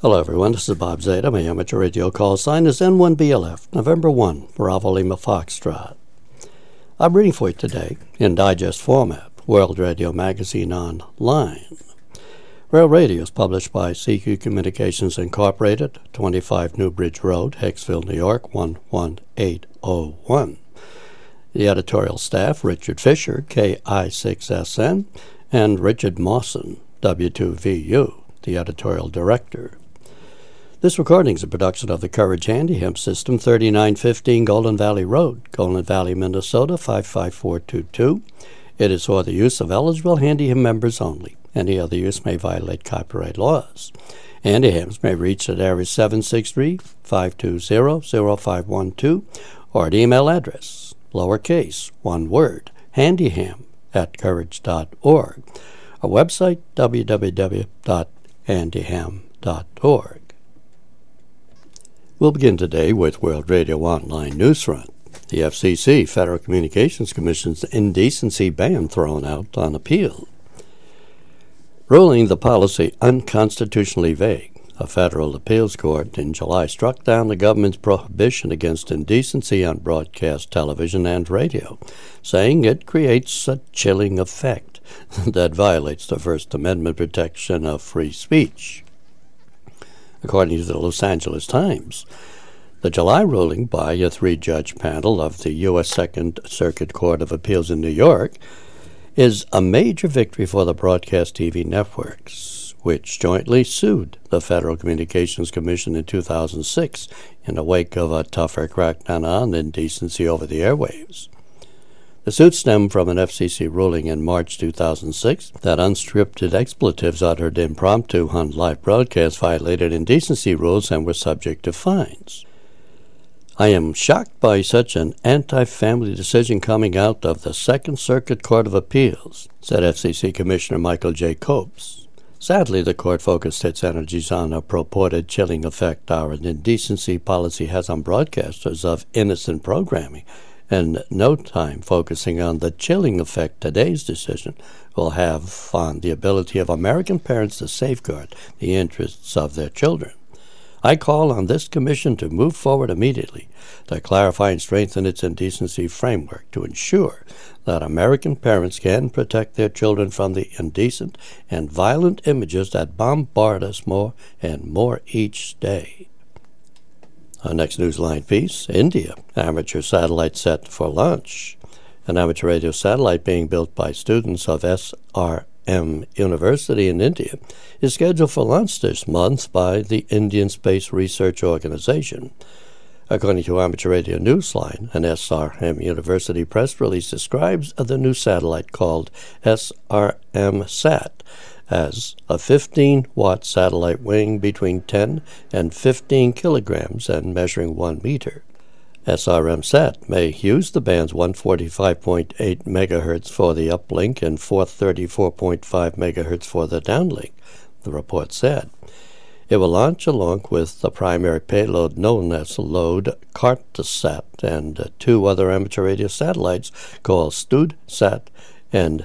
Hello everyone, this is Bob Zeta. My amateur radio call sign is N1BLF, November 1, Bravo Lima Foxtrot. I'm reading for you today, in digest format, World Radio Magazine Online. Rail Radio is published by CQ Communications Incorporated, 25 Newbridge Road, Hicksville, New York, 11801. The editorial staff, Richard Fisher, KI6SN, and Richard Mawson, W2VU, the editorial director. This recording is a production of the Courage Handy Hemp System, 3915 Golden Valley Road, Golden Valley, Minnesota, 55422. It is for the use of eligible Handy Hemp members only. Any other use may violate copyright laws. Handy Hems may reach at area 763-520-0512 or at email address, lowercase, one word, handyham@courage.org. Our website, www.handyham.org. We'll begin today with World Radio Online Newsfront. The FCC, Federal Communications Commission's indecency ban thrown out on appeal. Ruling the policy unconstitutionally vague, a federal appeals court in July struck down the government's prohibition against indecency on broadcast television and radio, saying it creates a chilling effect that violates the First Amendment protection of free speech. According to the Los Angeles Times, the July ruling by a three-judge panel of the U.S. Second Circuit Court of Appeals in New York is a major victory for the broadcast TV networks, which jointly sued the Federal Communications Commission in 2006 in the wake of a tougher crackdown on indecency over the airwaves. The suit stemmed from an FCC ruling in March 2006 that unscripted expletives uttered impromptu on live broadcasts violated indecency rules and were subject to fines. I am shocked by such an anti-family decision coming out of the Second Circuit Court of Appeals, said FCC Commissioner Michael J. Copes. Sadly, the court focused its energies on a purported chilling effect our indecency policy has on broadcasters of innocent programming, and no time focusing on the chilling effect today's decision will have on the ability of American parents to safeguard the interests of their children. I call on this commission to move forward immediately to clarify and strengthen its indecency framework to ensure that American parents can protect their children from the indecent and violent images that bombard us more and more each day. Our next Newsline piece, India, amateur satellite set for launch. An amateur radio satellite being built by students of SRM University in India is scheduled for launch this month by the Indian Space Research Organization. According to Amateur Radio Newsline, an SRM University press release describes the new satellite called SRM-SAT as a 15-watt satellite weighing between 10 and 15 kilograms and measuring 1 meter. SRM-SAT may use the band's 145.8 megahertz for the uplink and 434.5 megahertz for the downlink, the report said. It will launch along with the primary payload known as Load Cartosat and two other amateur radio satellites called StudeSat and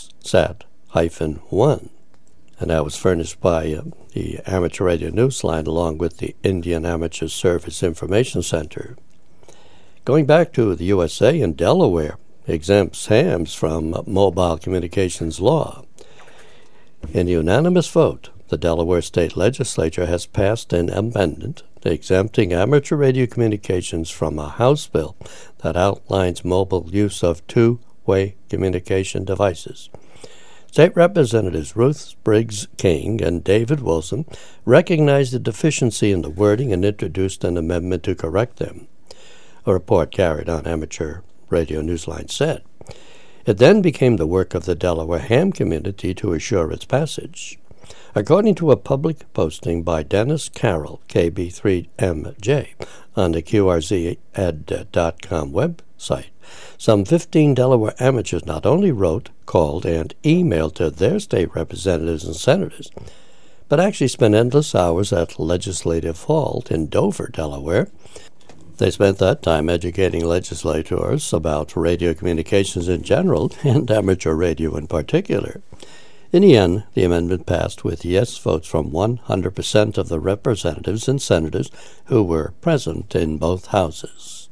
TISSAT-1. And that was furnished by the Amateur Radio Newsline along with the Indian Amateur Service Information Center. Going back to the USA, in Delaware exempts hams from mobile communications law. In a unanimous vote, the Delaware State Legislature has passed an amendment exempting amateur radio communications from a House bill that outlines mobile use of two-way communication devices. State Representatives Ruth Briggs King and David Wilson recognized the deficiency in the wording and introduced an amendment to correct them. A report carried on Amateur Radio Newsline said. It then became the work of the Delaware ham community to assure its passage. According to a public posting by Dennis Carroll, KB3MJ, on the QRZEd.com website, some 15 Delaware amateurs not only wrote, called, and emailed to their state representatives and senators, but actually spent endless hours at Legislative Hall in Dover, Delaware. They spent that time educating legislators about radio communications in general and amateur radio in particular. In the end, the amendment passed with yes votes from 100% of the representatives and senators who were present in both houses.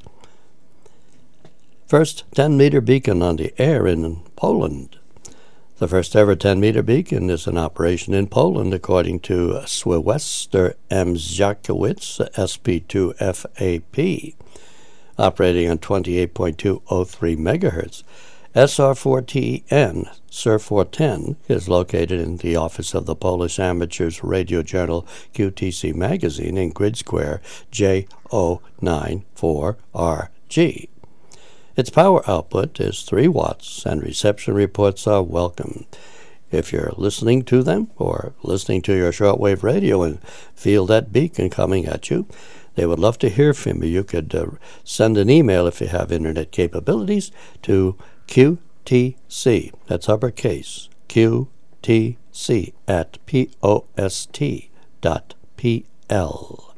First 10-meter beacon on the air in Poland. The first ever 10-meter beacon is in operation in Poland, according to Sylwester M. Zachowicz, SP2FAP, operating on 28.203 megahertz. SR4TN, SUR410, is located in the office of the Polish Amateurs Radio Journal QTC magazine in Grid Square J094RG. Its power output is 3 watts, and reception reports are welcome. If you're listening to them or listening to your shortwave radio and feel that beacon coming at you, they would love to hear from you. You could send an email if you have internet capabilities to QTC, that's uppercase, QTC at post.pl.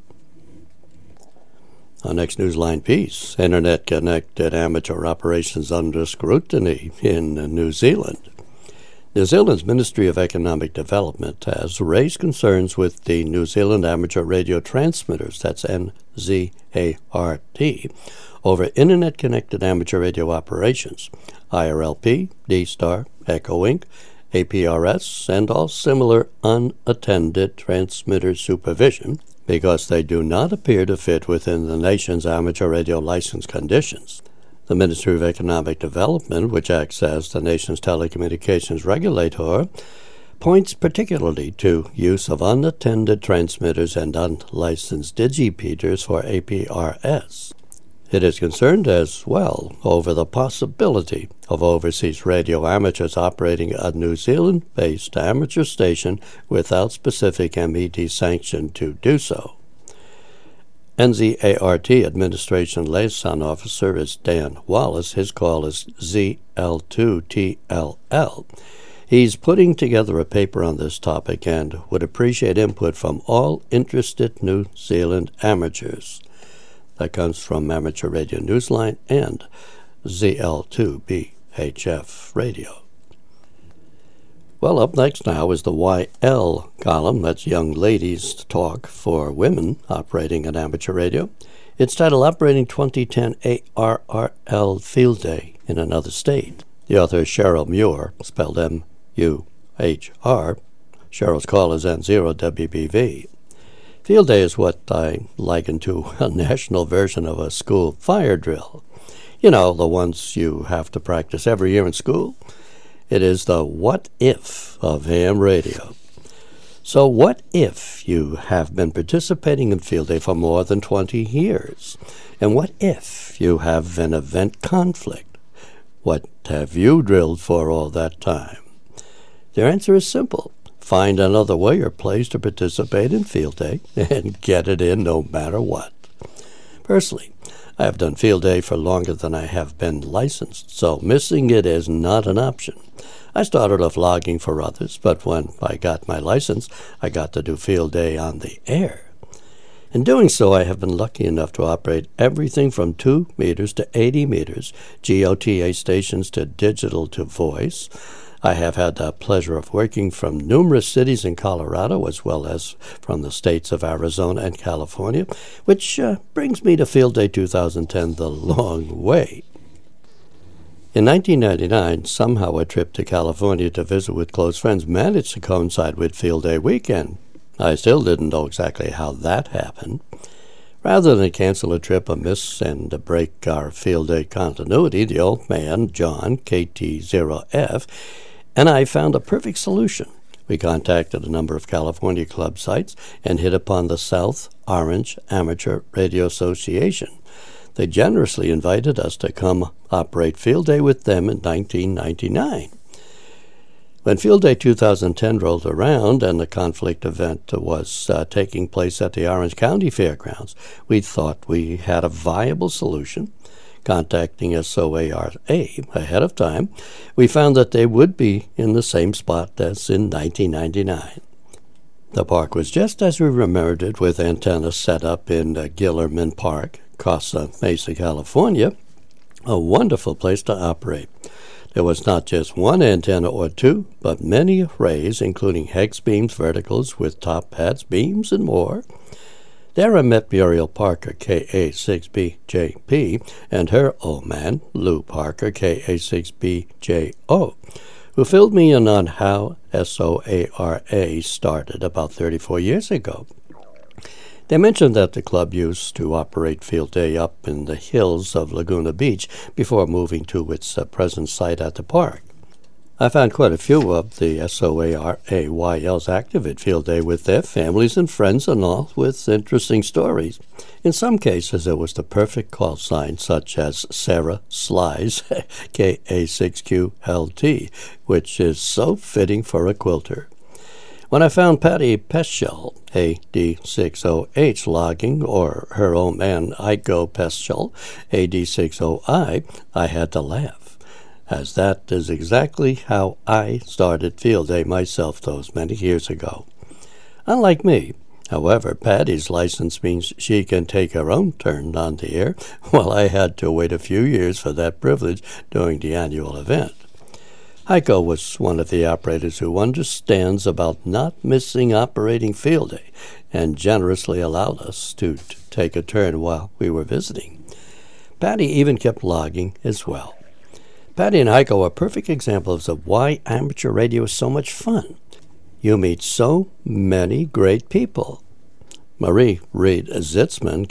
Our next Newsline piece, Internet-connected amateur operations under scrutiny in New Zealand. New Zealand's Ministry of Economic Development has raised concerns with the New Zealand Amateur Radio Transmitters, that's NZART, over Internet-connected amateur radio operations, IRLP, D-Star, Echo Inc., APRS, and all similar unattended transmitter supervision, because they do not appear to fit within the nation's amateur radio license conditions. The Ministry of Economic Development, which acts as the nation's telecommunications regulator, points particularly to use of unattended transmitters and unlicensed digipeaters for APRS. It is concerned as well over the possibility of overseas radio amateurs operating a New Zealand-based amateur station without specific MED sanction to do so. NZART Administration Liaison Officer is Dan Wallace. His call is ZL2TLL. He's putting together a paper on this topic and would appreciate input from all interested New Zealand amateurs. That comes from Amateur Radio Newsline and ZL2BHF Radio. Well, up next now is the YL column. That's Young Ladies Talk for Women operating an amateur radio. It's titled Operating 2010 ARRL Field Day in Another State. The author is Cheryl Muir, spelled M-U-H-R. Cheryl's call is N0WBV. Field Day is what I liken to a national version of a school fire drill. You know, the ones you have to practice every year in school. It is the what if of AM radio. So what if you have been participating in Field Day for more than 20 years? And what if you have an event conflict? What have you drilled for all that time? Their answer is simple. Find another way or place to participate in Field Day and get it in no matter what. Personally, I have done Field Day for longer than I have been licensed, so missing it is not an option. I started off logging for others, but when I got my license, I got to do Field Day on the air. In doing so, I have been lucky enough to operate everything from 2 meters to 80 meters, GOTA stations to digital to voice. I have had the pleasure of working from numerous cities in Colorado as well as from the states of Arizona and California, which brings me to Field Day 2010 the long way. In 1999, somehow a trip to California to visit with close friends managed to coincide with Field Day weekend. I still didn't know exactly how that happened. Rather than cancel a trip amiss and break our Field Day continuity, the old man, John, KT0F, and I found a perfect solution. We contacted a number of California club sites and hit upon the South Orange Amateur Radio Association. They generously invited us to come operate Field Day with them in 1999. When Field Day 2010 rolled around and the conflict event was taking place at the Orange County Fairgrounds, we thought we had a viable solution. Contacting SOARA ahead of time, we found that they would be in the same spot as in 1999. The park was just as we remembered it, with antennas set up in Gillerman Park, Casa Mesa, California, a wonderful place to operate. There was not just one antenna or two, but many arrays, including hex beams, verticals with top hats, beams, and more. There I met Muriel Parker, KA6BJP, and her old man, Lou Parker, KA6BJO, who filled me in on how SOARA started about 34 years ago. They mentioned that the club used to operate Field Day up in the hills of Laguna Beach before moving to its present site at the park. I found quite a few of the SOARAYLs active at Field Day with their families and friends and all with interesting stories. In some cases, it was the perfect call sign, such as Sarah Slies, KA6QLT, which is so fitting for a quilter. When I found Patty Peschel, AD60H, logging, or her own man, Iko Peschel, AD60I, I had to laugh, as that is exactly how I started Field Day myself those many years ago. Unlike me, however, Patty's license means she can take her own turn on the air, while I had to wait a few years for that privilege during the annual event. Heiko was one of the operators who understands about not missing operating Field Day and generously allowed us to take a turn while we were visiting. Patty even kept logging as well. Patty and Heiko are perfect examples of why amateur radio is so much fun. You meet so many great people. Marie Reed Zitzman,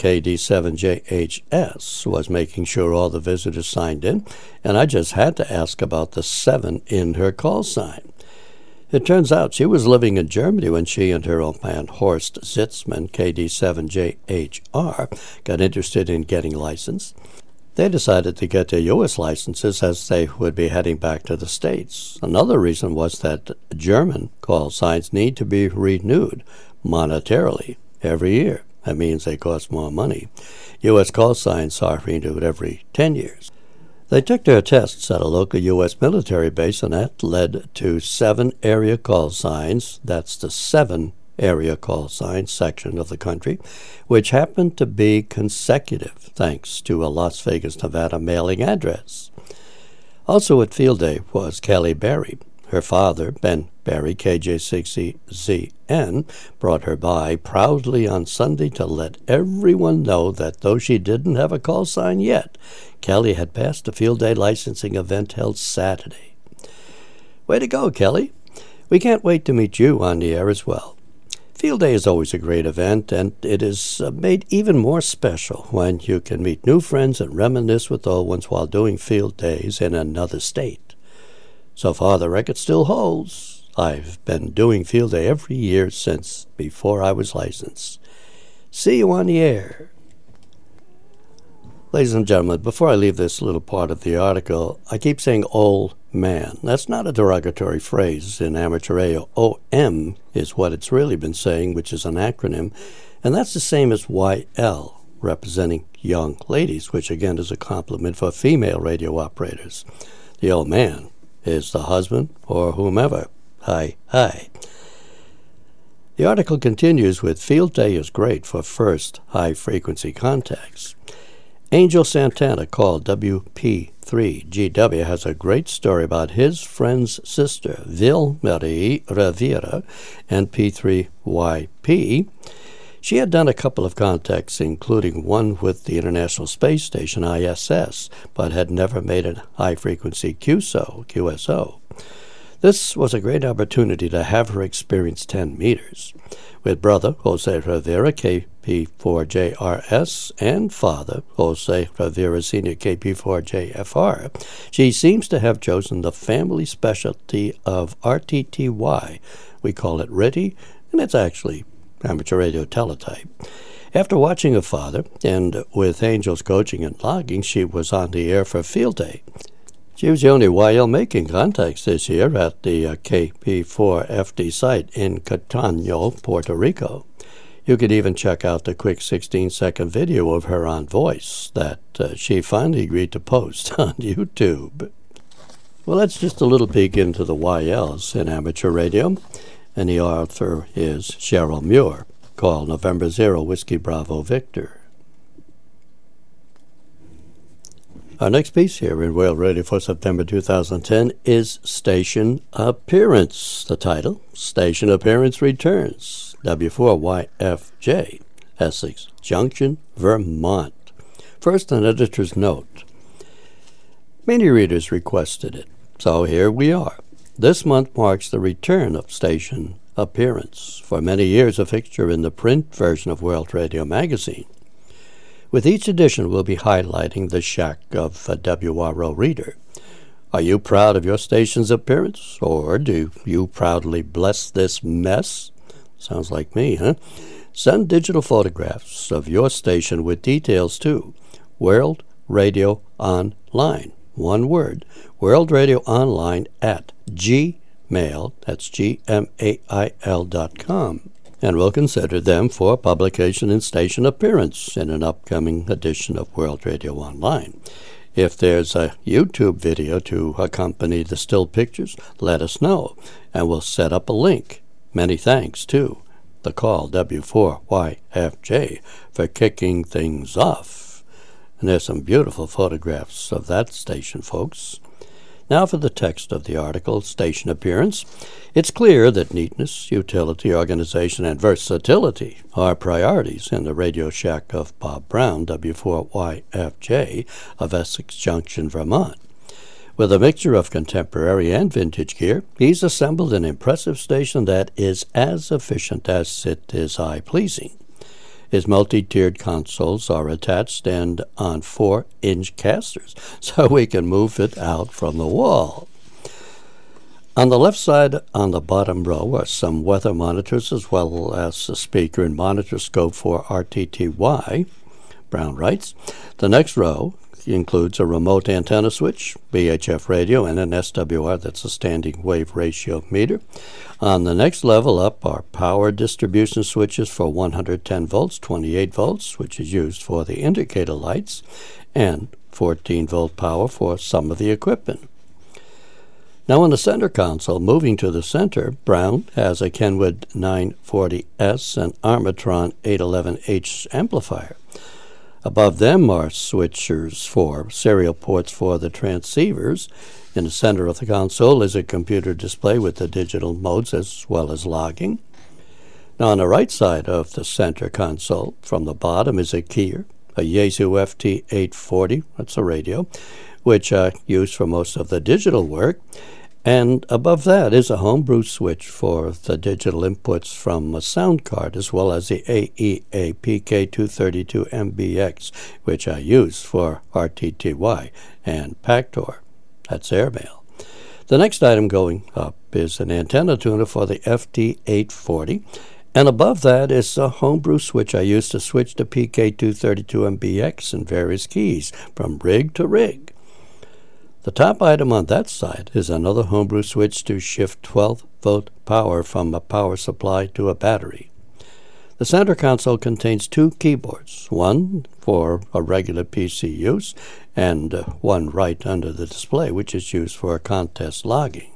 KD7JHS, was making sure all the visitors signed in, and I just had to ask about the 7 in her call sign. It turns out she was living in Germany when she and her old man Horst Zitzman, KD7JHR, got interested in getting licensed. They decided to get their U.S. licenses as they would be heading back to the States. Another reason was that German call signs need to be renewed monetarily every year. That means they cost more money. U.S. call signs are renewed every 10 years. They took their tests at a local U.S. military base, and that led to 7 area call signs. That's the 7 area call sign section of the country, which happened to be consecutive, thanks to a Las Vegas, Nevada mailing address. Also at Field Day was Kelly Berry. Her father, Ben Berry, KJ60ZN, brought her by proudly on Sunday to let everyone know that though she didn't have a call sign yet, Kelly had passed the Field Day licensing event held Saturday. Way to go, Kelly. We can't wait to meet you on the air as well. Field Day is always a great event, and it is made even more special when you can meet new friends and reminisce with old ones while doing Field Days in another state. So far, the record still holds. I've been doing Field Day every year since before I was licensed. See you on the air. Ladies and gentlemen, before I leave this little part of the article, I keep saying old man. That's not a derogatory phrase in amateur radio. OM is what it's really been saying, which is an acronym, and that's the same as YL, representing young ladies, which again is a compliment for female radio operators. The old man is the husband or whomever. Hi, hi. The article continues with Field Day is great for first high-frequency contacts. Angel Santana, called WP3GW, has a great story about his friend's sister, Vilmarie Rivera, and P3YP. She had done a couple of contacts, including one with the International Space Station, ISS, but had never made a high-frequency QSO. This was a great opportunity to have her experience 10 meters. With brother Jose Rivera, KP4JRS, and father Jose Rivera Sr., KP4JFR, she seems to have chosen the family specialty of RTTY. We call it RTTY, and it's actually amateur radio teletype. After watching her father, and with Angel's coaching and logging, she was on the air for Field Day. She was the only YL making contacts this year at the KP4FD site in Catano, Puerto Rico. You could even check out the quick 16-second video of her on voice that she finally agreed to post on YouTube. Well, that's just a little peek into the YLs in amateur radio, and the author is Cheryl Muir, called November 0 Whiskey Bravo Victor. Our next piece here in World Radio for September 2010 is Station Appearance. The title, Station Appearance Returns, W4YFJ, Essex Junction, Vermont. First, an editor's note. Many readers requested it, so here we are. This month marks the return of Station Appearance, for many years a fixture in the print version of World Radio magazine. With each edition, we'll be highlighting the shack of a WRO reader. Are you proud of your station's appearance, or do you proudly bless this mess? Sounds like me, huh? Send digital photographs of your station with details to World Radio Online. One word, World Radio Online at gmail, that's gmail.com. And we'll consider them for publication and station appearance in an upcoming edition of World Radio Online. If there's a YouTube video to accompany the still pictures, let us know, and we'll set up a link. Many thanks to the call W4YFJ for kicking things off. And there's some beautiful photographs of that station, folks. Now for the text of the article, Station Appearance. It's clear that neatness, utility, organization, and versatility are priorities in the Radio Shack of Bob Brown, W4YFJ, of Essex Junction, Vermont. With a mixture of contemporary and vintage gear, he's assembled an impressive station that is as efficient as it is eye-pleasing. His multi-tiered consoles are attached and on 4-inch casters, so we can move it out from the wall. On the left side, on the bottom row, are some weather monitors as well as a speaker and monitor scope for RTTY, Brown writes. The next row includes a remote antenna switch, VHF radio, and an SWR, that's a standing wave ratio meter. On the next level up are power distribution switches for 110 volts, 28 volts, which is used for the indicator lights, and 14-volt power for some of the equipment. Now on the center console, moving to the center, Brown has a Kenwood 940S and Armatron 811H amplifier. Above them are switchers for serial ports for the transceivers. In the center of the console is a computer display with the digital modes as well as logging. Now on the right side of the center console, from the bottom is a keyer, a Yaesu FT840, that's a radio, which are used for most of the digital work. And above that is a homebrew switch for the digital inputs from a sound card, as well as the AEA PK232MBX, which I use for RTTY and PACTOR. That's airmail. The next item going up is an antenna tuner for the FT840, and above that is a homebrew switch I use to switch to PK232MBX in various keys from rig to rig. The top item on that side is another homebrew switch to shift 12-volt power from a power supply to a battery. The center console contains two keyboards, one for a regular PC use and one right under the display, which is used for contest logging.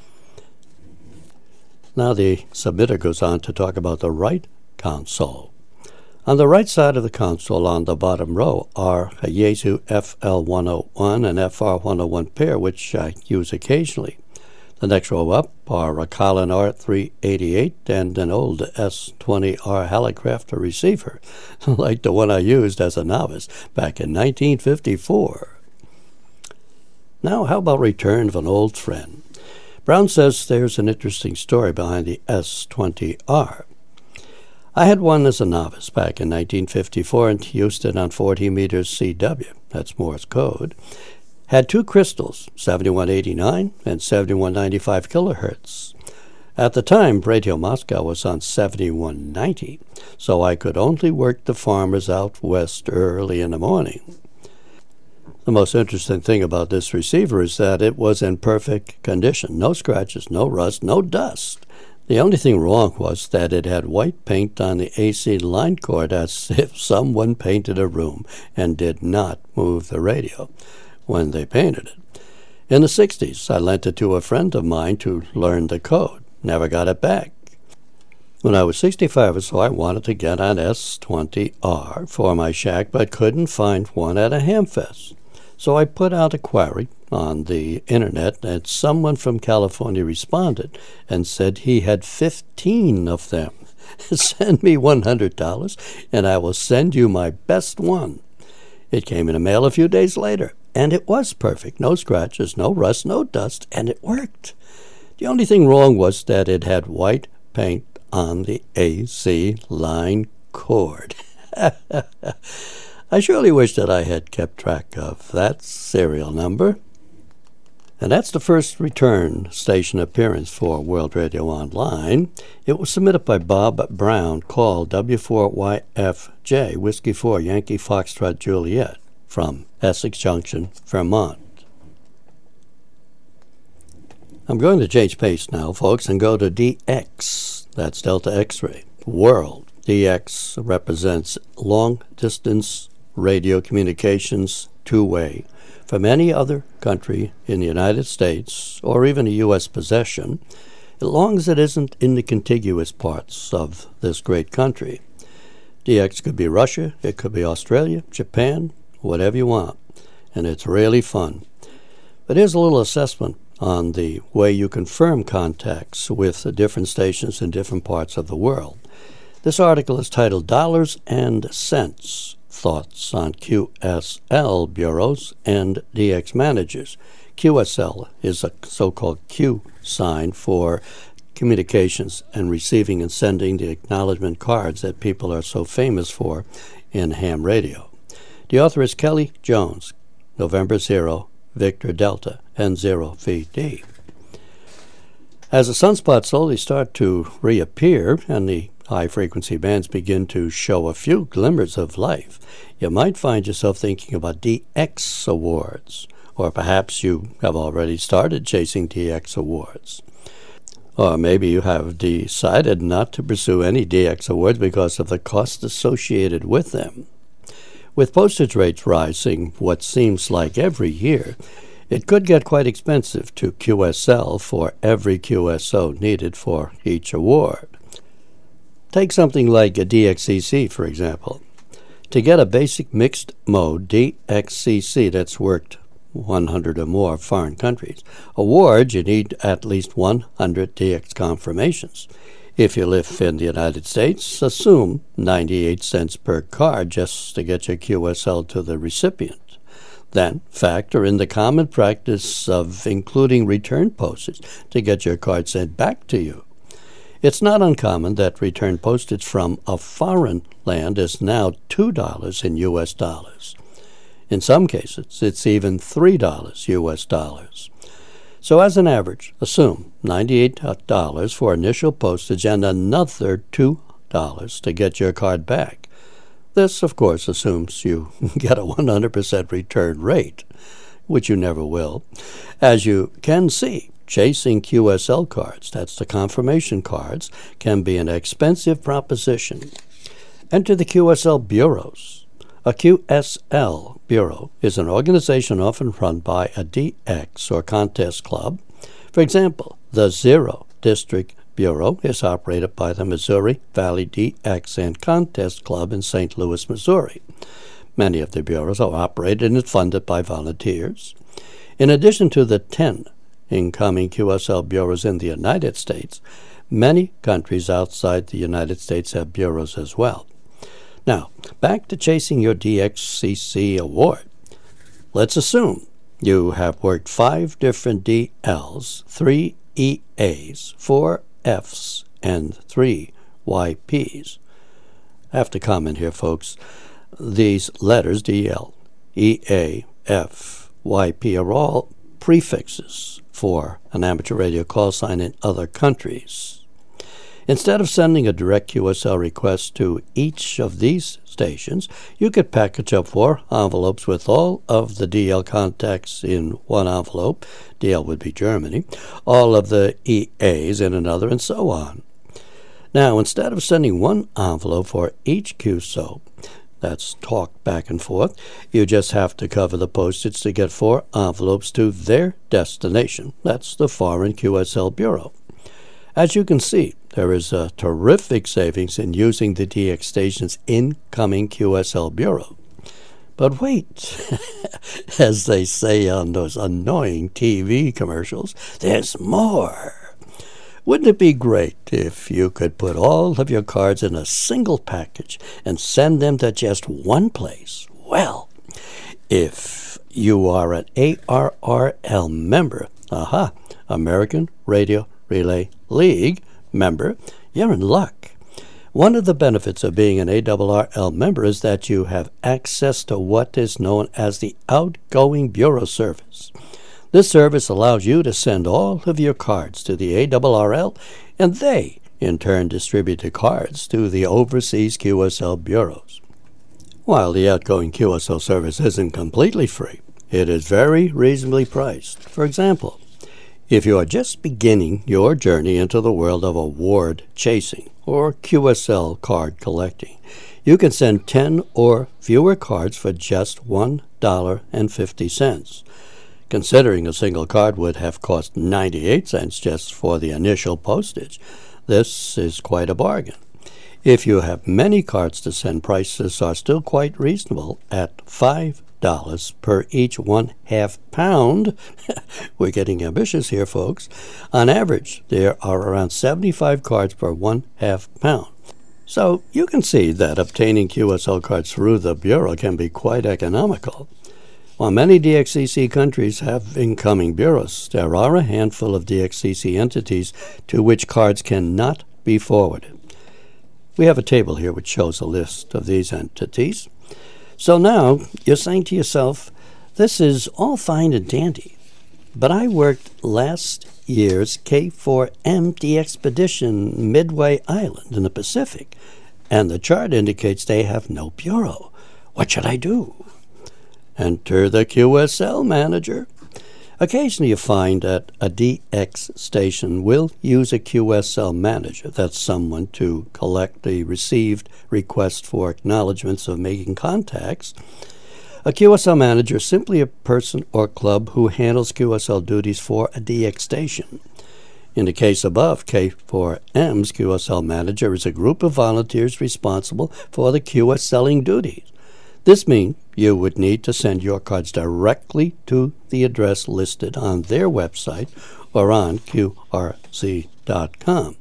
Now the submitter goes on to talk about the right console. On the right side of the console on the bottom row are a Yaesu FL101 and FR101 pair, which I use occasionally. The next row up are a Colin R388 and an old S20R Hallicrafter receiver, like the one I used as a novice back in 1954. Now, how about return of an old friend? Brown says there's an interesting story behind the S20R. I had one as a novice back in 1954 and used it on 40 meters CW, that's Morse code. Had two crystals, 7189 and 7195 kilohertz. At the time, Radio Moscow was on 7190, so I could only work the farmers out west early in the morning. The most interesting thing about this receiver is that it was in perfect condition. No scratches, no rust, no dust. The only thing wrong was that it had white paint on the AC line cord, as if someone painted a room and did not move the radio when they painted it. In the 60s, I lent it to a friend of mine to learn the code. Never got it back. When I was 65 or so, I wanted to get an S20R for my shack, but couldn't find one at a hamfest. So I put out a query on the internet, and someone from California responded and said he had 15 of them. Send me $100 and I will send you my best one. It came in the mail a few days later, and it was perfect. No scratches, no rust, no dust, and it worked. The only thing wrong was that it had white paint on the AC line cord. I surely wish that I had kept track of that serial number. And that's the first return station appearance for World Radio Online. It was submitted by Bob Brown, called W4YFJ, Whiskey 4, Yankee Foxtrot Juliet, from Essex Junction, Vermont. I'm going to change pace now, folks, and go to DX. That's Delta X-ray. World. DX represents long-distance radio communications two-way from any other country in the United States or even a U.S. possession, as long as it isn't in the contiguous parts of this great country. DX could be Russia, it could be Australia, Japan, whatever you want, and it's really fun. But here's a little assessment on the way you confirm contacts with different stations in different parts of the world. This article is titled Dollars and Cents, Thoughts on QSL Bureaus and DX Managers. QSL is a so-called Q sign for communications and receiving and sending the acknowledgement cards that people are so famous for in ham radio. The author is Kelly Jones, November 0, Victor Delta, N0 VD. As the sunspots slowly start to reappear and the high-frequency bands begin to show a few glimmers of life, you might find yourself thinking about DX awards, or perhaps you have already started chasing DX awards. Or maybe you have decided not to pursue any DX awards because of the cost associated with them. With postage rates rising what seems like every year, it could get quite expensive to QSL for every QSO needed for each award. Take something like a DXCC, for example. To get a basic mixed mode DXCC that's worked 100 or more foreign countries award, you need at least 100 DX confirmations. If you live in the United States, assume 98 cents per card just to get your QSL to the recipient. Then factor in the common practice of including return postage to get your card sent back to you. It's not uncommon that return postage from a foreign land is now $2 in U.S. dollars. In some cases, it's even $3 U.S. dollars. So as an average, assume $98 for initial postage and another $2 to get your card back. This, of course, assumes you get a 100% return rate, which you never will. As you can see, chasing QSL cards, that's the confirmation cards, can be an expensive proposition. Enter the QSL bureaus. A QSL bureau is an organization often run by a DX or contest club. For example, the Zero District Bureau is operated by the Missouri Valley DX and Contest Club in St. Louis, Missouri. Many of the bureaus are operated and funded by volunteers. In addition to the 10 incoming QSL bureaus in the United States, many countries outside the United States have bureaus as well. Now, back to chasing your DXCC award. Let's assume you have worked 5 different DLs, 3 EAs, 4 Fs, and 3 YPs. I have to comment here, folks. These letters, DL, EA, F, YP, are all prefixes for an amateur radio call sign in other countries. Instead of sending a direct QSL request to each of these stations, you could package up 4 envelopes with all of the DL contacts in one envelope. DL would be Germany, all of the EAs in another, and so on. Now, instead of sending one envelope for each QSO, that's talk back and forth, you just have to cover the postage to get 4 envelopes to their destination. That's the foreign QSL bureau. As you can see, there is a terrific savings in using the DX station's incoming QSL bureau. But wait, as they say on those annoying TV commercials, there's more. Wouldn't it be great if you could put all of your cards in a single package and send them to just one place? Well, if you are an ARRL member, American Radio Relay League member, you're in luck. One of the benefits of being an ARRL member is that you have access to what is known as the Outgoing Bureau Service. This service allows you to send all of your cards to the ARRL, and they, in turn, distribute the cards to the overseas QSL bureaus. While the outgoing QSL service isn't completely free, it is very reasonably priced. For example, if you are just beginning your journey into the world of award chasing or QSL card collecting, you can send 10 or fewer cards for just $1.50. Considering a single card would have cost 98 cents just for the initial postage, this is quite a bargain. If you have many cards to send, prices are still quite reasonable at $5 per each 1/2 pound. We're getting ambitious here, folks. On average, there are around 75 cards per 1/2 pound. So you can see that obtaining QSL cards through the Bureau can be quite economical. While many DXCC countries have incoming bureaus, there are a handful of DXCC entities to which cards cannot be forwarded. We have a table here which shows a list of these entities. So now you're saying to yourself, this is all fine and dandy, but I worked last year's K4M DXpedition Midway Island in the Pacific, and the chart indicates they have no bureau. What should I do? Enter the QSL manager. Occasionally you find that a DX station will use a QSL manager. That's someone to collect the received request for acknowledgments of making contacts. A QSL manager is simply a person or club who handles QSL duties for a DX station. In the case above, K4M's QSL manager is a group of volunteers responsible for the QSLing duties. This means you would need to send your cards directly to the address listed on their website or on QRC.com.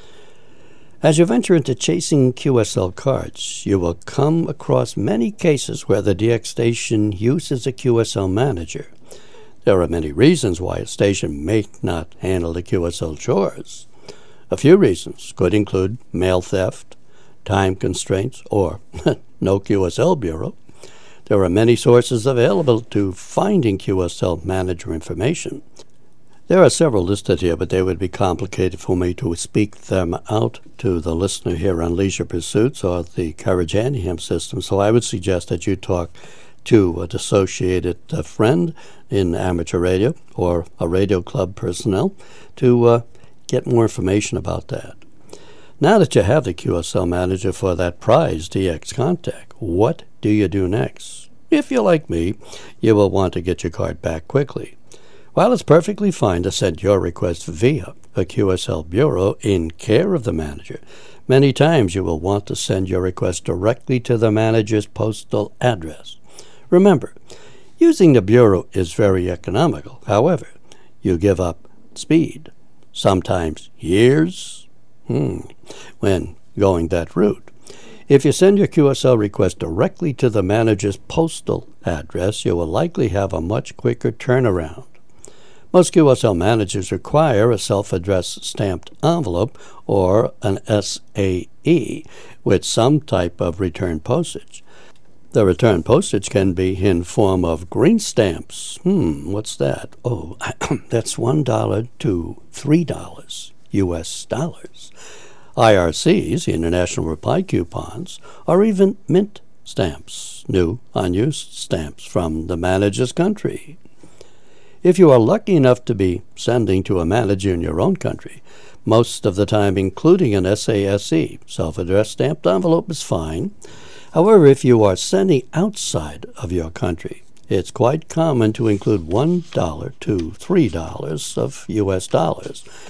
As you venture into chasing QSL cards, you will come across many cases where the DX station uses a QSL manager. There are many reasons why a station may not handle the QSL chores. A few reasons could include mail theft, time constraints, or no QSL bureau. There are many sources available to finding QSL manager information. There are several listed here, but they would be complicated for me to speak them out to the listener here on Leisure Pursuits or the Courage Andyham system, so I would suggest that you talk to an associated friend in amateur radio or a radio club personnel to get more information about that. Now that you have the QSL manager for that prize DX contact, what do you do next? If you're like me, you will want to get your card back quickly. While it's perfectly fine to send your request via a QSL bureau in care of the manager, many times you will want to send your request directly to the manager's postal address. Remember, using the bureau is very economical. However, you give up speed, sometimes years, when going that route. If you send your QSL request directly to the manager's postal address, you will likely have a much quicker turnaround. Most QSL managers require a self-addressed stamped envelope or an SAE with some type of return postage. The return postage can be in form of green stamps. What's that? Oh, that's $1 to $3 US dollars. IRCs, International Reply Coupons, or even mint stamps, new, unused stamps from the manager's country. If you are lucky enough to be sending to a manager in your own country, most of the time including an SASE, self-addressed stamped envelope, is fine. However, if you are sending outside of your country, it's quite common to include $1 to $3 of US dollars.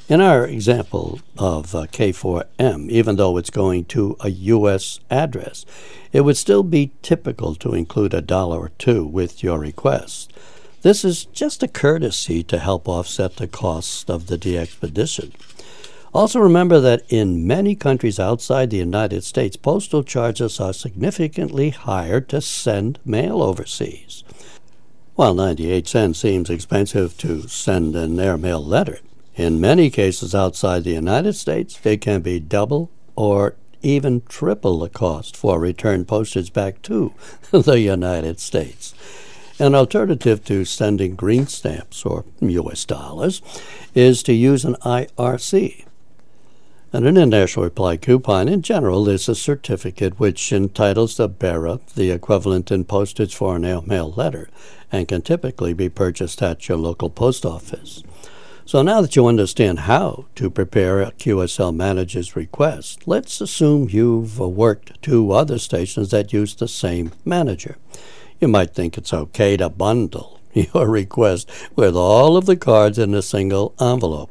In our example of K4M, even though it's going to a U.S. address, it would still be typical to include $1 or $2 with your request. This is just a courtesy to help offset the cost of the de-expedition. Also remember that in many countries outside the United States, postal charges are significantly higher to send mail overseas. While 98 cents seems expensive to send an airmail letter, in many cases outside the United States, it can be double or even triple the cost for return postage back to the United States. An alternative to sending green stamps or U.S. dollars is to use an IRC. An international reply coupon, in general, is a certificate which entitles the bearer the equivalent in postage for an airmail letter and can typically be purchased at your local post office. So now that you understand how to prepare a QSL manager's request, let's assume you've worked 2 other stations that use the same manager. You might think it's okay to bundle your request with all of the cards in a single envelope.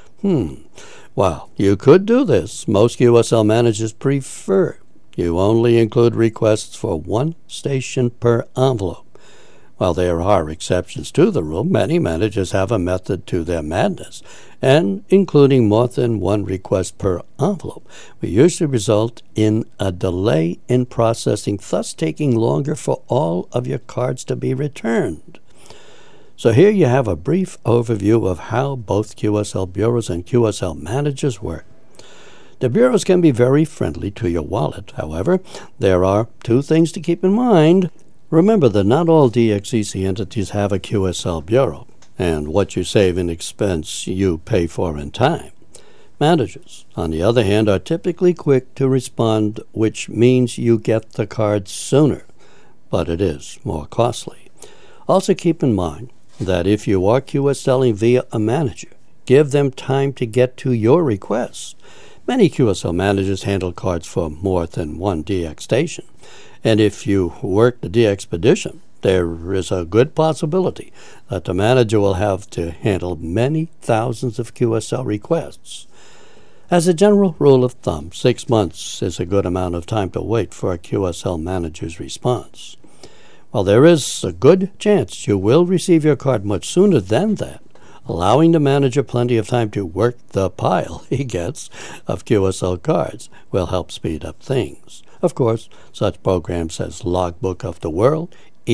Well, you could do this. Most QSL managers prefer you only include requests for 1 station per envelope. While there are exceptions to the rule, many managers have a method to their madness, and including more than 1 request per envelope will usually result in a delay in processing, thus taking longer for all of your cards to be returned. So here you have a brief overview of how both QSL bureaus and QSL managers work. The bureaus can be very friendly to your wallet. However, there are 2 things to keep in mind. Remember that not all DXCC entities have a QSL bureau, and what you save in expense you pay for in time. Managers, on the other hand, are typically quick to respond, which means you get the cards sooner, but it is more costly. Also keep in mind that if you are QSLing via a manager, give them time to get to your request. Many QSL managers handle cards for more than 1 DX station. And if you work the de-expedition, there is a good possibility that the manager will have to handle many thousands of QSL requests. As a general rule of thumb, 6 months is a good amount of time to wait for a QSL manager's response. While there is a good chance you will receive your card much sooner than that, allowing the manager plenty of time to work the pile he gets of QSL cards will help speed up things. Of course, such programs as Logbook of the World,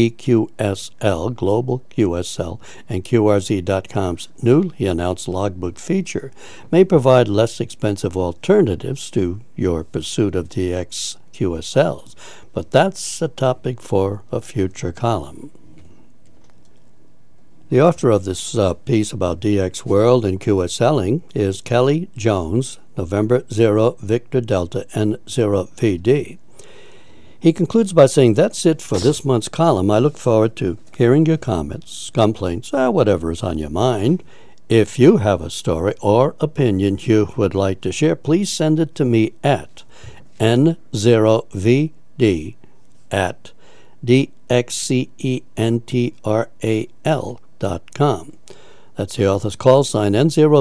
EQSL, Global QSL, and QRZ.com's newly announced Logbook feature may provide less expensive alternatives to your pursuit of DX QSLs, but that's a topic for a future column. The author of this piece about DX World and QSLing is Kelly Jones, November 0 Victor Delta N0 VD. He concludes by saying, that's it for this month's column. I look forward to hearing your comments, complaints, whatever is on your mind. If you have a story or opinion you would like to share, please send it to me at n0vd@dxcentral.com. That's the author's call sign,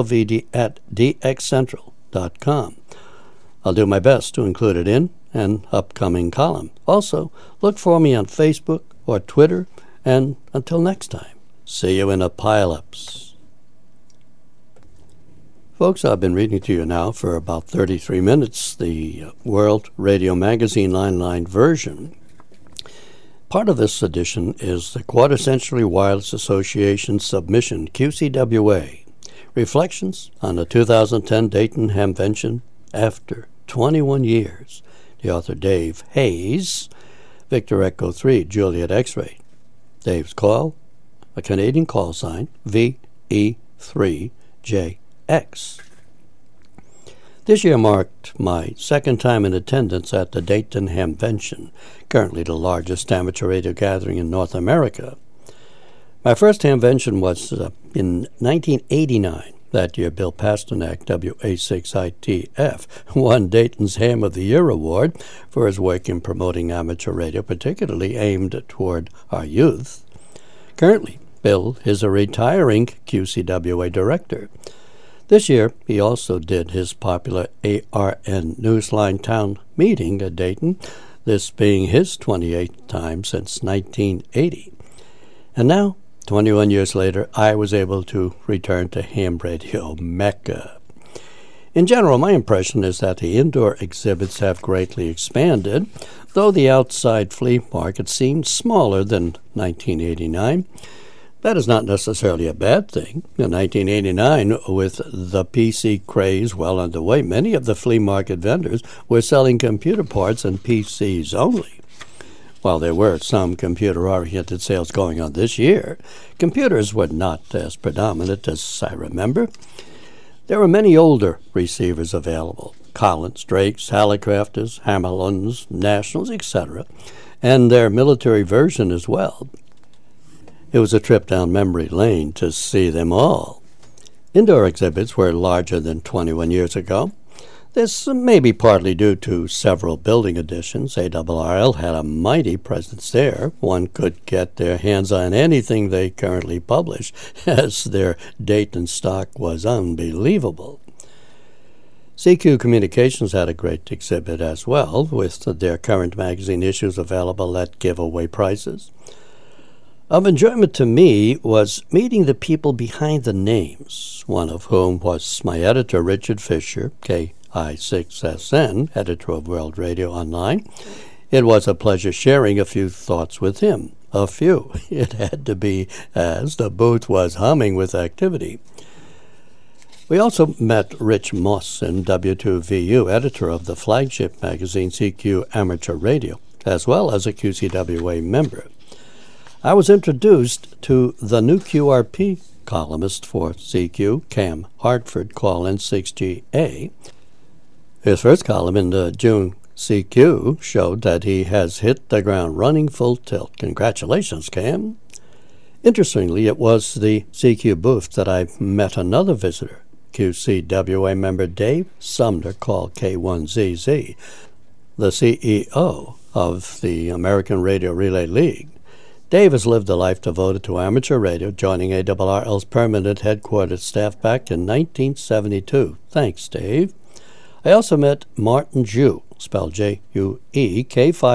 n0vd@dxcentral.com. I'll do my best to include it in an upcoming column. Also, look for me on Facebook or Twitter, and until next time, see you in the pile-ups. Folks, I've been reading to you now for about 33 minutes the World Radio Magazine Line version. Part of this edition is the Quarter Century Wireless Association submission, QCWA, Reflections on the 2010 Dayton Hamvention After 21 Years. The author Dave Hayes, Victor Echo 3, Juliet X-Ray. Dave's call, a Canadian call sign, VE3JX. This year marked my 2nd time in attendance at the Dayton Hamvention, currently the largest amateur radio gathering in North America. My first Hamvention was in 1989. That year, Bill Pasternak, WA6ITF, won Dayton's Ham of the Year award for his work in promoting amateur radio, particularly aimed toward our youth. Currently, Bill is a retiring QCWA director. This year, he also did his popular ARN Newsline Town Meeting at Dayton, this being his 28th time since 1980. And now, 21 years later, I was able to return to ham radio Mecca. In general, my impression is that the indoor exhibits have greatly expanded, though the outside flea market seemed smaller than 1989. That is not necessarily a bad thing. In 1989, with the PC craze well underway, many of the flea market vendors were selling computer parts and PCs only. While there were some computer-oriented sales going on this year, computers were not as predominant as I remember. There were many older receivers available: Collins, Drakes, Hallicrafters, Hammarlunds, Nationals, etc., and their military version as well. It was a trip down memory lane to see them all. Indoor exhibits were larger than 21 years ago. This may be partly due to several building additions. ARRL had a mighty presence there. One could get their hands on anything they currently publish, as their Dayton stock was unbelievable. CQ Communications had a great exhibit as well, with their current magazine issues available at giveaway prices. Of enjoyment to me was meeting the people behind the names, one of whom was my editor, Richard Fisher, KI6SN, editor of World Radio Online. It was a pleasure sharing a few thoughts with him. A few. It had to be, as the booth was humming with activity. We also met Rich Mawson, W2VU, editor of the flagship magazine CQ Amateur Radio, as well as a QCWA member. I was introduced to the new QRP columnist for CQ, Cam Hartford, call-in 6GA. His first column in the June CQ showed that he has hit the ground running full tilt. Congratulations, Cam. Interestingly, it was the CQ booth that I met another visitor, QCWA member Dave Sumner, called K1ZZ, the CEO of the American Radio Relay League. Dave has lived a life devoted to amateur radio, joining ARRL's permanent headquarters staff back in 1972. Thanks, Dave. I also met Martin Jew, spelled J-U-E,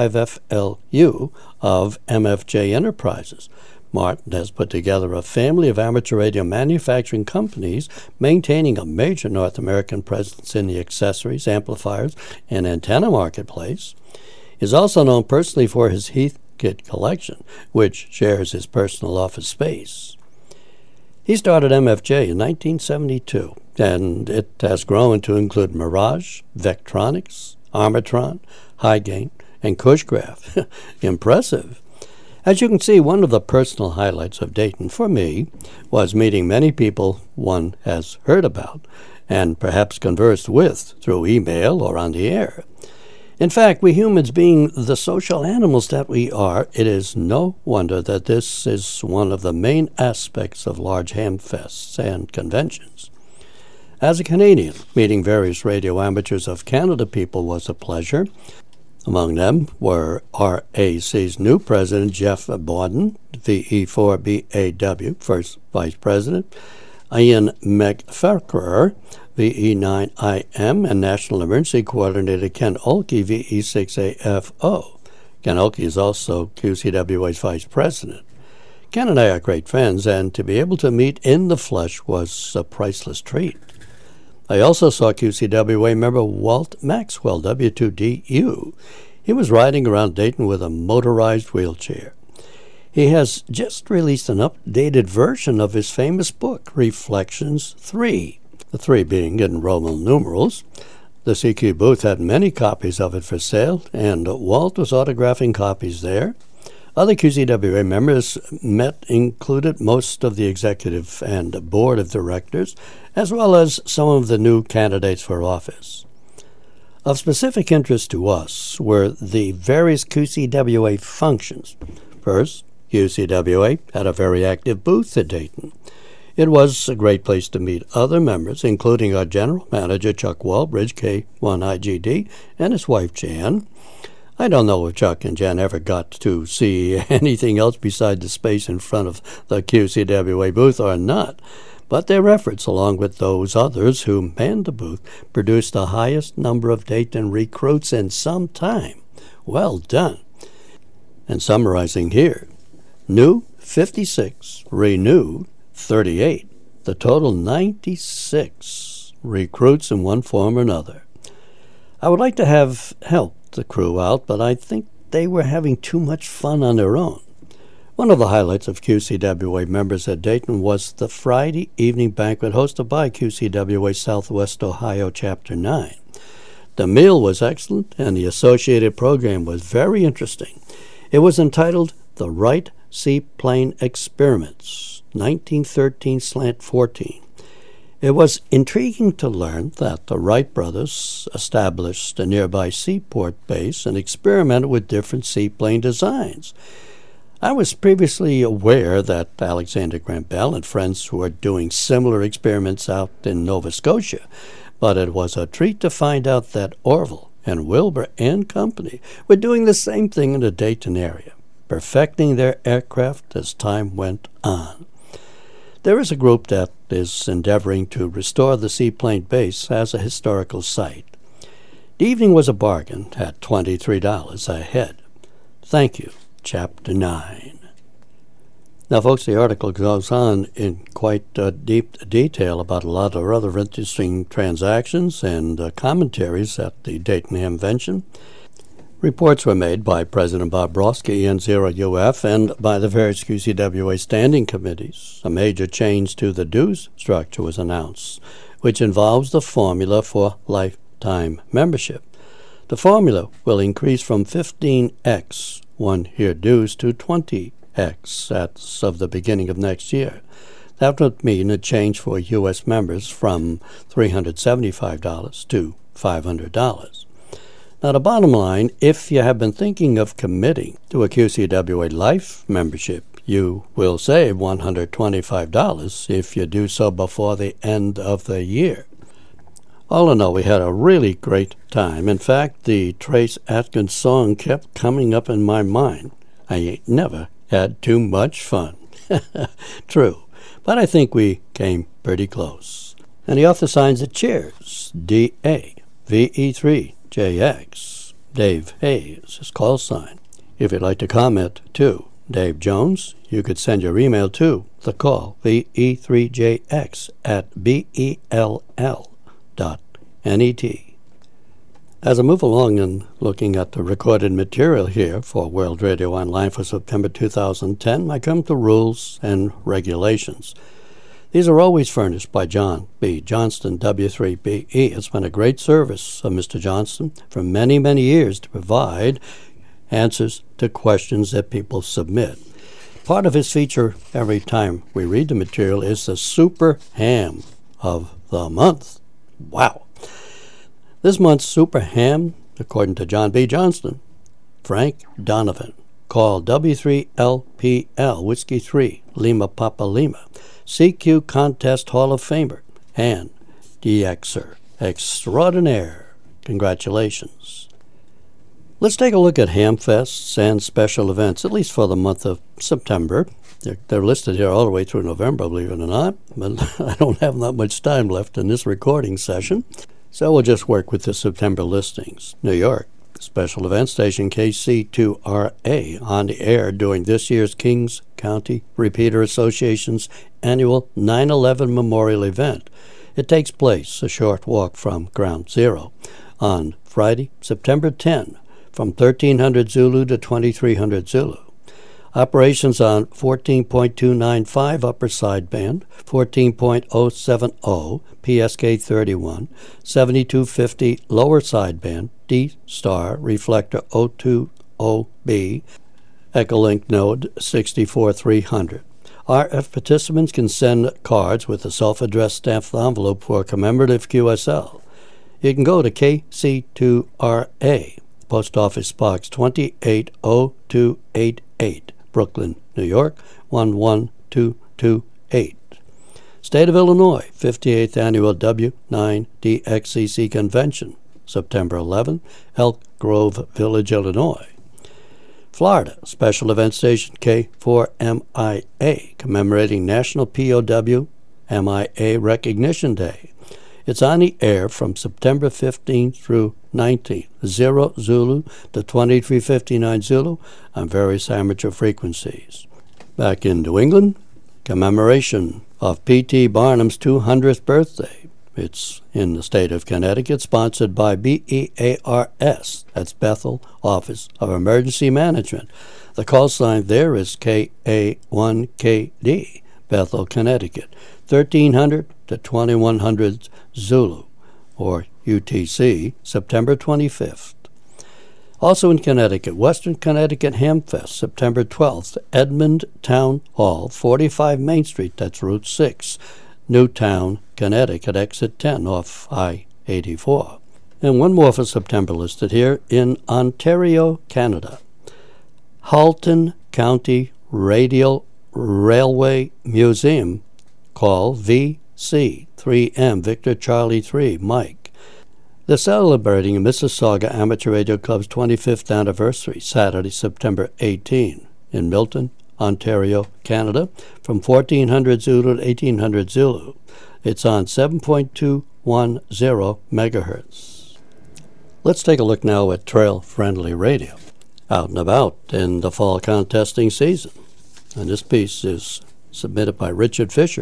K5FLU, of MFJ Enterprises. Martin has put together a family of amateur radio manufacturing companies, maintaining a major North American presence in the accessories, amplifiers, and antenna marketplace. He is also known personally for his Heathkit collection, which shares his personal office space. He started MFJ in 1972, and it has grown to include Mirage, Vectronics, Armatron, Highgain, and Cushgraph. Impressive. As you can see, one of the personal highlights of Dayton for me was meeting many people one has heard about and perhaps conversed with through email or on the air. In fact, we humans being the social animals that we are, it is no wonder that this is one of the main aspects of large hamfests and conventions. As a Canadian, meeting various radio amateurs of Canada people was a pleasure. Among them were RAC's new president, Jeff Bawden, VE4BAW, first vice president, Ian McFarquhar, VE9IM, and National Emergency Coordinator Ken Olkey, VE6AFO. Ken Olkey is also QCWA's vice president. Ken and I are great friends, and to be able to meet in the flesh was a priceless treat. I also saw QCWA member Walt Maxwell, W2DU. He was riding around Dayton with a motorized wheelchair. He has just released an updated version of his famous book, Reflections 3, the 3 being in Roman numerals. The CQ booth had many copies of it for sale, and Walt was autographing copies there. Other QCWA members included most of the executive and board of directors, as well as some of the new candidates for office. Of specific interest to us were the various QCWA functions. First, QCWA had a very active booth at Dayton. It was a great place to meet other members, including our general manager, Chuck Walbridge, K1IGD, and his wife, Jan. I don't know if Chuck and Jan ever got to see anything else beside the space in front of the QCWA booth or not, But their efforts, along with those others who manned the booth, produced the highest number of Dayton recruits in some time. Well done. And summarizing here, new 56, renewed 38. The total 96 recruits in one form or another. I would like to have helped the crew out, but I think they were having too much fun on their own. One of the highlights of QCWA members at Dayton was the Friday evening banquet hosted by QCWA Southwest Ohio Chapter 9. The meal was excellent, and the associated program was very interesting. It was entitled The Wright Seaplane Experiments, 1913-14. It was intriguing to learn that the Wright brothers established a nearby seaport base and experimented with different seaplane designs. I was previously aware that Alexander Graham Bell and friends were doing similar experiments out in Nova Scotia, but it was a treat to find out that Orville and Wilbur and Company were doing the same thing in the Dayton area, perfecting their aircraft as time went on. There is a group that is endeavoring to restore the seaplane base as a historical site. The evening was a bargain at $23 a head. Thank you, Chapter 9. Now, folks, the article goes on in quite deep detail about a lot of other interesting transactions and commentaries at the Dayton Hamvention. Reports were made by President Bob Brodsky and Zero UF and by the various QCWA standing committees. A major change to the dues structure was announced, which involves the formula for lifetime membership. The formula will increase from 15x one-year dues to 20x as of the beginning of next year. That would mean a change for U.S. members from $375 to $500. Now, the bottom line, if you have been thinking of committing to a QCWA Life membership, you will save $125 if you do so before the end of the year. All in all, we had a really great time. In fact, the Trace Atkins song kept coming up in my mind. I ain't never had too much fun. True, but I think we came pretty close. And the author signs it Cheers, DAVE3JX. Dave Hayes, his call sign. If you'd like to comment too, Dave Jones, you could send your email to the call, VE3JX @BELL.net. As I move along and looking at the recorded material here for World Radio Online for September 2010, I come to rules and regulations. These are always furnished by John B. Johnston, W3BE. It's been a great service of Mr. Johnston for many, many years to provide answers to questions that people submit. Part of his feature every time we read the material is the Super Ham of the Month. Wow! This month's Super Ham, according to John B. Johnston, Frank Donovan, call W3LPL, Whiskey 3, Lima Papa Lima, CQ Contest Hall of Famer, and DXer Extraordinaire. Congratulations. Let's take a look at Hamfests and special events, at least for the month of September. They're listed here all the way through November, believe it or not, but I don't have that much time left in this recording session, so we'll just work with the September listings. New York, special event station KC2RA on the air during this year's Kings County Repeater Association's annual 9/11 Memorial event. It takes place a short walk from Ground Zero on Friday, September 10, from 1300 Zulu to 2300 Zulu. Operations on 14.295 upper sideband, 14.070 PSK 31, 7250 lower sideband, D-Star reflector 020B, Echolink node 64300. RF participants can send cards with a self-addressed stamped envelope for commemorative QSL. You can go to KC2RA, Post Office Box 280288, Brooklyn, New York, 11228. State of Illinois, 58th Annual W9DXCC Convention, September 11, Elk Grove Village, Illinois. Florida, Special Event Station K4MIA, commemorating National POW MIA Recognition Day. It's on the air from September 15th through 19th, 0 Zulu to 2359 Zulu on various amateur frequencies. Back in New England, commemoration of P.T. Barnum's 200th birthday. It's in the state of Connecticut, sponsored by BEARS, that's Bethel Office of Emergency Management. The call sign there is KA1KD, Bethel, Connecticut, 1300 to 2100 Zulu, or UTC, September 25th. Also in Connecticut, Western Connecticut Hamfest, September 12th, Edmond Town Hall, 45 Main Street, that's Route 6, Newtown, Connecticut, exit 10 off I-84. And one more for September listed here in Ontario, Canada. Halton County Radial Railway Museum, call VC 3M Victor Charlie 3 Mike. They're celebrating Mississauga Amateur Radio Club's 25th anniversary, Saturday, September 18, in Milton, Ontario, Canada, from 1400 Zulu to 1800 Zulu. It's on 7.210 megahertz. Let's take a look now at Trail Friendly Radio, out and about in the fall contesting season. And this piece is submitted by Richard Fisher,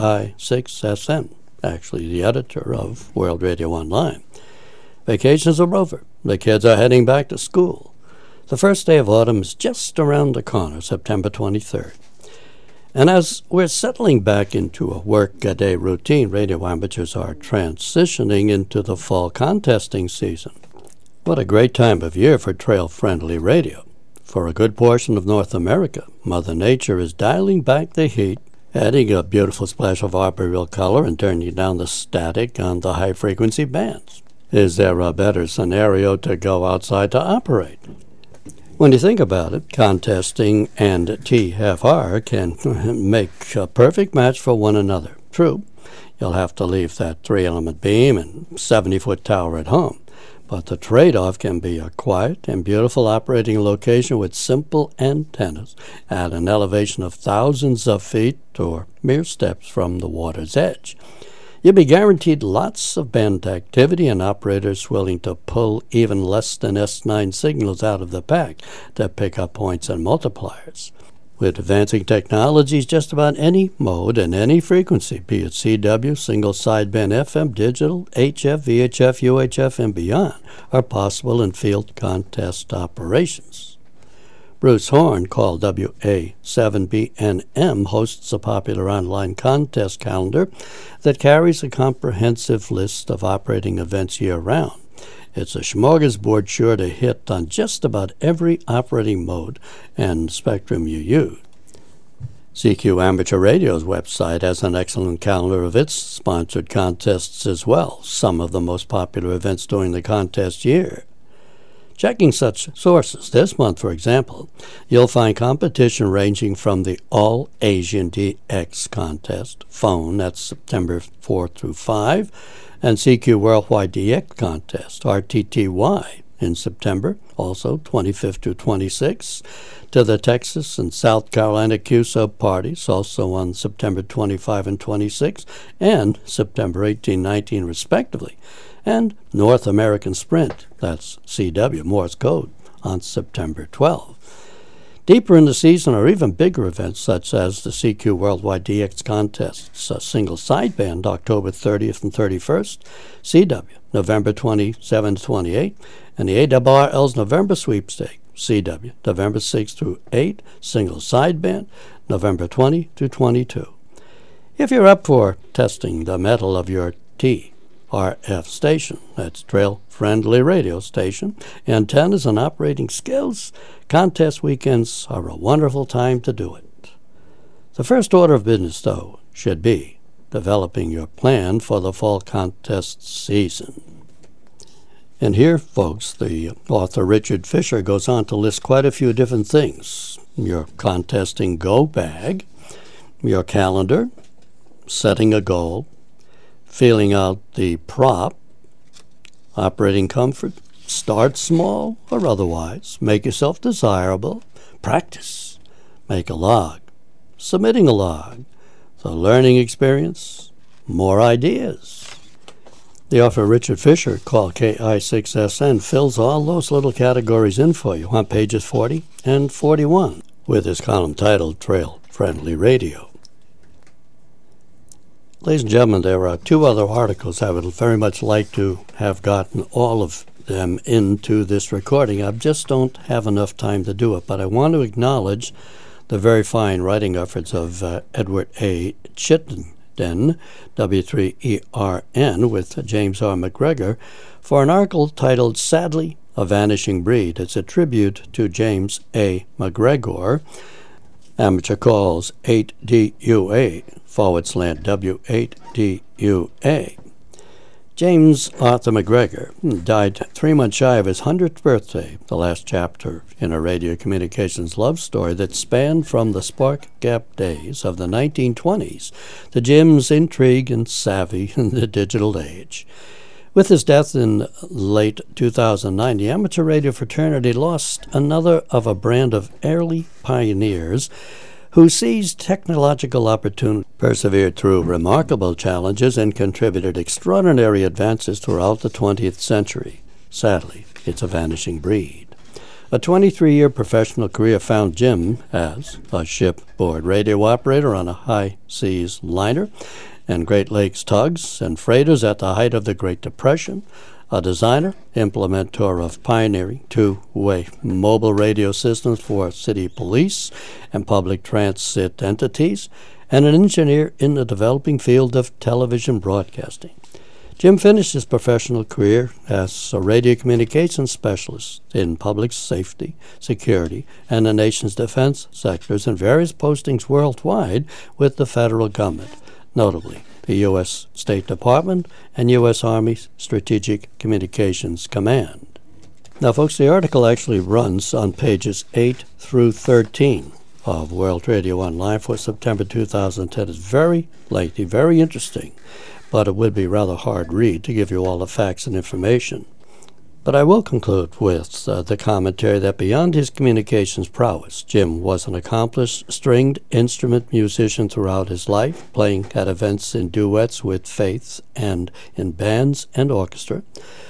KI6SN, actually the editor of World Radio Online. Vacations are over. The kids are heading back to school. The first day of autumn is just around the corner, September 23rd. And as we're settling back into a work-a-day routine, radio amateurs are transitioning into the fall contesting season. What a great time of year for trail-friendly radio. For a good portion of North America, Mother Nature is dialing back the heat, adding a beautiful splash of arboreal color, and turning down the static on the high-frequency bands. Is there a better scenario to go outside to operate? When you think about it, contesting and TFR can make a perfect match for one another. True, you'll have to leave that 3-element beam and 70-foot tower at home, but the trade-off can be a quiet and beautiful operating location with simple antennas at an elevation of thousands of feet or mere steps from the water's edge. You'll be guaranteed lots of band activity and operators willing to pull even less than S9 signals out of the pack to pick up points and multipliers. With advancing technologies, just about any mode and any frequency, be it CW, single sideband FM, digital, HF, VHF, UHF, and beyond, are possible in field contest operations. Bruce Horn, called WA7BNM, hosts a popular online contest calendar that carries a comprehensive list of operating events year-round. It's a smorgasbord sure to hit on just about every operating mode and spectrum you use. CQ Amateur Radio's website has an excellent calendar of its sponsored contests as well, some of the most popular events during the contest year. Checking such sources, this month, for example, you'll find competition ranging from the All-Asian DX contest, phone, that's September 4 through 5, and CQ Worldwide DX contest, RTTY, in September, also 25th through 26th, to the Texas and South Carolina QSub parties, also on September 25 and 26, and September 18, 19, respectively, and North American Sprint, that's CW, Morse code, on September 12. Deeper in the season are even bigger events such as the CQ Worldwide DX contests, a single sideband, October 30th and 31st, CW, November 27 to 28, and the ARRL's November sweepstake, CW, November 6 through 8, single sideband, November 20 to 22. If you're up for testing the mettle of your RF station, that's Trail Friendly Radio Station, antennas and operating skills, contest weekends are a wonderful time to do it. The first order of business, though, should be developing your plan for the fall contest season. And here, folks, the author Richard Fisher goes on to list quite a few different things. Your contesting go bag, your calendar, setting a goal, feeling out the prop, operating comfort, start small or otherwise, make yourself desirable, practice, make a log, submitting a log, the learning experience, more ideas. The author Richard Fisher, called KI6SN, fills all those little categories in for you on pages 40 and 41 with his column titled Trail Friendly Radio. Ladies and gentlemen, there are two other articles I would very much like to have gotten all of them into this recording. I just don't have enough time to do it, but I want to acknowledge the very fine writing efforts of Edward A. Chittenden, W3ERN, with James R. McGregor, for an article titled Sadly, a Vanishing Breed. It's a tribute to James A. McGregor. Amateur calls 8DUA/W8DUA. James Arthur McGregor died 3 months shy of his 100th birthday, the last chapter in a radio communications love story that spanned from the spark gap days of the 1920s to Jim's intrigue and savvy in the digital age. With his death in late 2009, the amateur radio fraternity lost another of a brand of early pioneers who seized technological opportunity, persevered through remarkable challenges, and contributed extraordinary advances throughout the 20th century. Sadly, it's a vanishing breed. A 23-year professional career found Jim as a shipboard radio operator on a high seas liner and Great Lakes tugs and freighters at the height of the Great Depression, a designer, implementer of pioneering two-way mobile radio systems for city police and public transit entities, and an engineer in the developing field of television broadcasting. Jim finished his professional career as a radio communications specialist in public safety, security, and the nation's defense sectors in various postings worldwide with the federal government, notably the U.S. State Department and U.S. Army Strategic Communications Command. Now, folks, the article actually runs on pages 8 through 13 of World Radio Online for September 2010. It's very lengthy, very interesting, but it would be rather hard read to give you all the facts and information. But I will conclude with the commentary that beyond his communications prowess, Jim was an accomplished stringed instrument musician throughout his life, playing at events in duets with Faith and in bands and orchestra.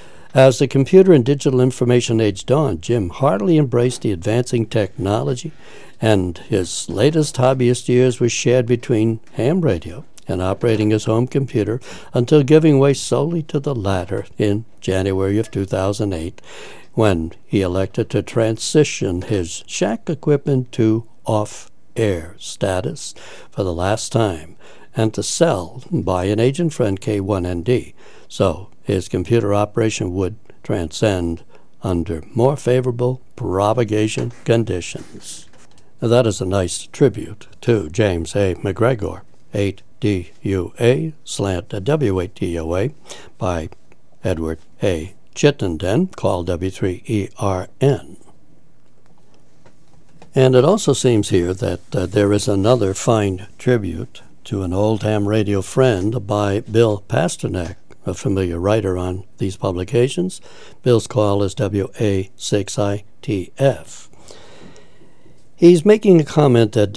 As the computer and digital information age dawned, Jim heartily embraced the advancing technology, and his latest hobbyist years were shared between ham radio and operating his home computer until giving way solely to the latter in January of 2008, when he elected to transition his shack equipment to off-air status for the last time and to sell by an agent friend K1ND, so his computer operation would transcend under more favorable propagation conditions. Now, that is a nice tribute to James A. McGregor, 8DUA/W8DUA by Edward A. Chittenden, called W3ERN. And it also seems here that there is another fine tribute to an old ham radio friend by Bill Pasternak, a familiar writer on these publications. Bill's call is WA6ITF. He's making a comment at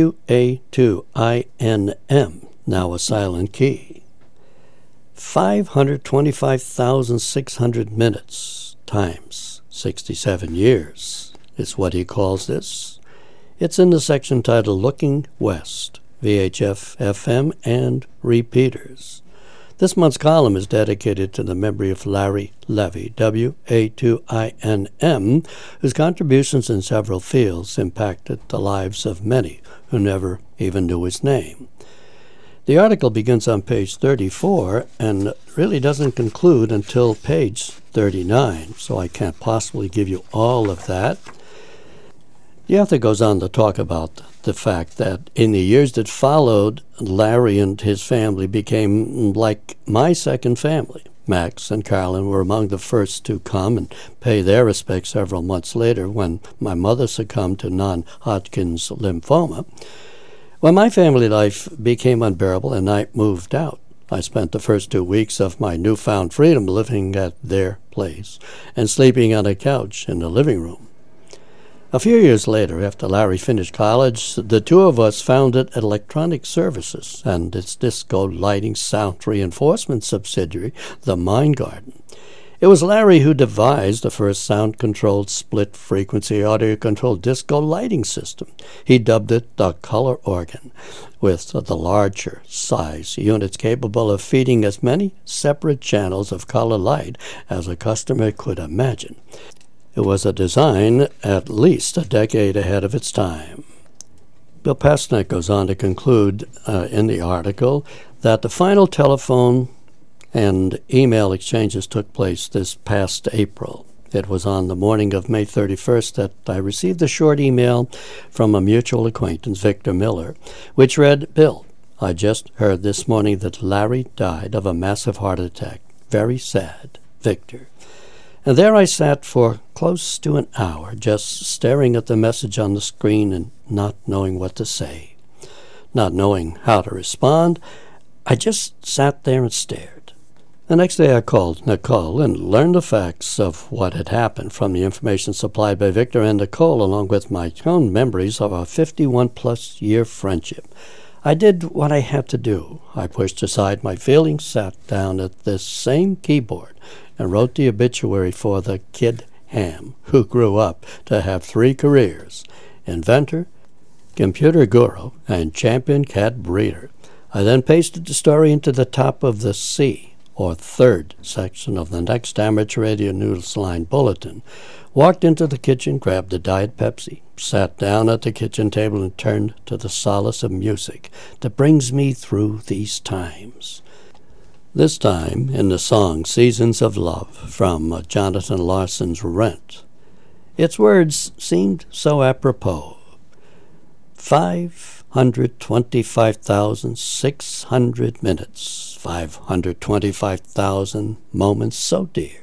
WA2INM, now a silent key. 525,600 minutes times 67 years is what he calls this. It's in the section titled Looking West, VHF, FM, and Repeaters. This month's column is dedicated to the memory of Larry Levy, WA2INM, whose contributions in several fields impacted the lives of many who never even knew his name. The article begins on page 34 and really doesn't conclude until page 39, so I can't possibly give you all of that. The author goes on to talk about the fact that in the years that followed, Larry and his family became like my second family. Max and Carolyn were among the first to come and pay their respects several months later when my mother succumbed to non-Hodgkin's lymphoma. When my family life became unbearable and I moved out, I spent the first 2 weeks of my newfound freedom living at their place and sleeping on a couch in the living room. A few years later, after Larry finished college, the two of us founded Electronic Services and its disco lighting sound reinforcement subsidiary, the Mind Garden. It was Larry who devised the first sound-controlled split-frequency audio-controlled disco lighting system. He dubbed it the Color Organ, with the larger size units capable of feeding as many separate channels of color light as a customer could imagine. It was a design at least a decade ahead of its time. Bill Pasnick goes on to conclude in the article that the final telephone and email exchanges took place this past April. It was on the morning of May 31st that I received a short email from a mutual acquaintance, Victor Miller, which read, "Bill, I just heard this morning that Larry died of a massive heart attack. Very sad, Victor." And there I sat for close to an hour, just staring at the message on the screen and not knowing what to say. Not knowing how to respond, I just sat there and stared. The next day I called Nicole and learned the facts of what had happened from the information supplied by Victor and Nicole, along with my own memories of our 51-plus-year friendship. I did what I had to do. I pushed aside my feelings, sat down at this same keyboard, and wrote the obituary for the Kid Ham, who grew up to have 3 careers: inventor, computer guru, and champion cat breeder. I then pasted the story into the top of the C, or third section of the next Amateur Radio Newsline bulletin, walked into the kitchen, grabbed a Diet Pepsi, sat down at the kitchen table, and turned to the solace of music that brings me through these times. This time in the song Seasons of Love from Jonathan Larson's Rent. Its words seemed so apropos. 525,600 minutes, 525,000 moments so dear,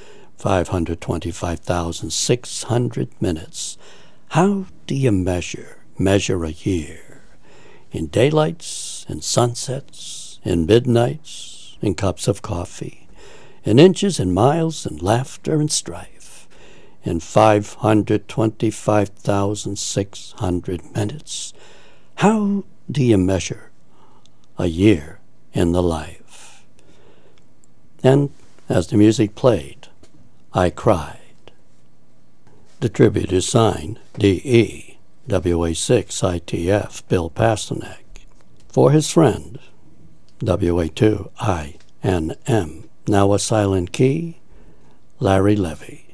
525,600 minutes. How do you measure a year? In daylights, in sunsets, in midnights, in cups of coffee, in inches and miles and laughter and strife, in 525,600 minutes. How do you measure a year in the life? And as the music played, I cried. The tribute is signed D.E. WA6 Bill Pasternak, for his friend WA2 now a silent key, Larry Levy.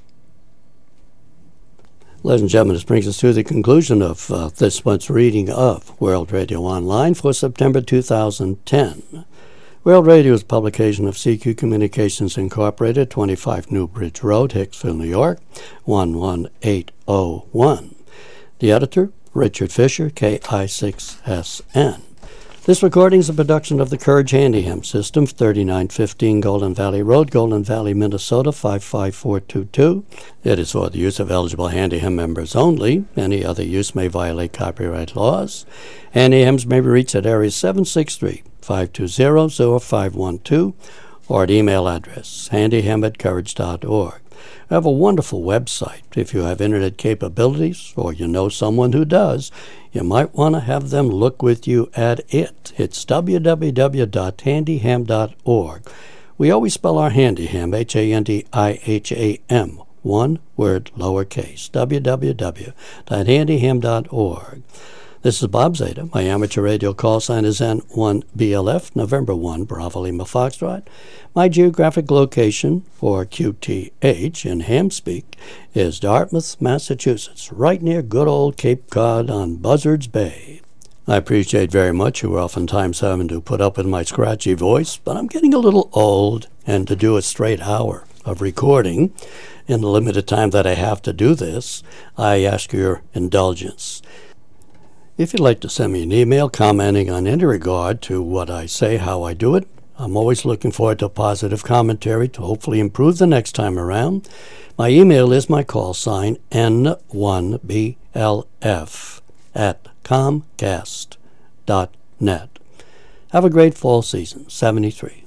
Ladies and gentlemen, this brings us to the conclusion of this month's reading of World Radio Online for September 2010. World Radio is a publication of CQ Communications Incorporated, 25 New Bridge Road, Hicksville, New York, 11801. The editor, Richard Fisher, KI6SN. This recording is a production of the Courage Handyham System, 3915 Golden Valley Road, Golden Valley, Minnesota, 55422. It is for the use of eligible Handyham members only. Any other use may violate copyright laws. Handyhams may be reached at area 763-520-0512 or at email address handyham@courage.org. We have a wonderful website. If you have internet capabilities or you know someone who does, you might want to have them look with you at it. It's www.handyham.org. We always spell our Handyham, Handiham, one word, lowercase, www.handyham.org. This is Bob Zeta. My amateur radio call sign is N1BLF, November 1, Bravo Lima Foxtrot. My geographic location for QTH in Hamspeak is Dartmouth, Massachusetts, right near good old Cape Cod on Buzzards Bay. I appreciate very much you oftentimes having to put up with my scratchy voice, but I'm getting a little old, and to do a straight hour of recording in the limited time that I have to do this, I ask your indulgence. If you'd like to send me an email commenting on any regard to what I say, how I do it, I'm always looking forward to positive commentary to hopefully improve the next time around. My email is my call sign, N1BLF@comcast.net. Have a great fall season, 73.